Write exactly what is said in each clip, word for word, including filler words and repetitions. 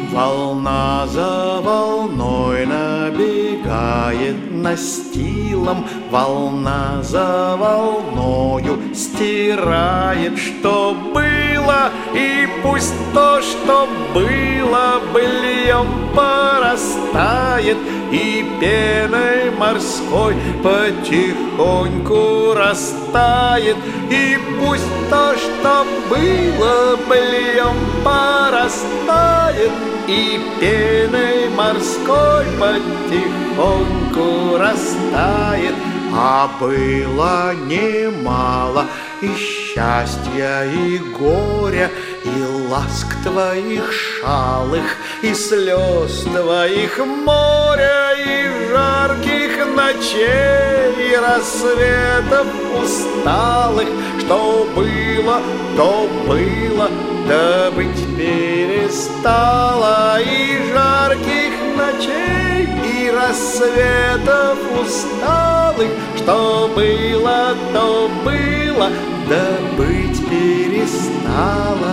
Волна за волной набегает настилом, волна за волною стирает, что было, и пусть то, что было, быльем порастает, и пеной морской потихоньку растает, и пусть то, что было, быльем порастает, и пеной морской потихоньку растает. А было немало и счастья, и горя, и ласк твоих шалых, и слез твоих моря, и жарких ночей, и рассветов усталых. Что было, то было, да быть перестало, и жарких ночей, и рассветов усталых. Что было, то было, да быть перестало.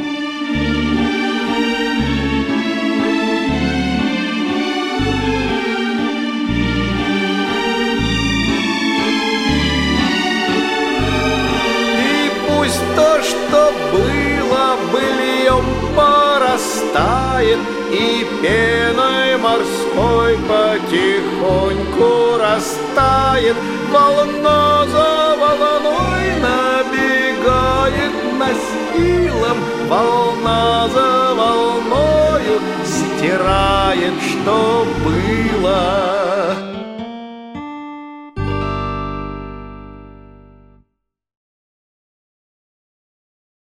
Пусть то, что было, быльем порастает, и пеной морской потихоньку растает. Волна за волной набегает настилом, волна за волною стирает, что было.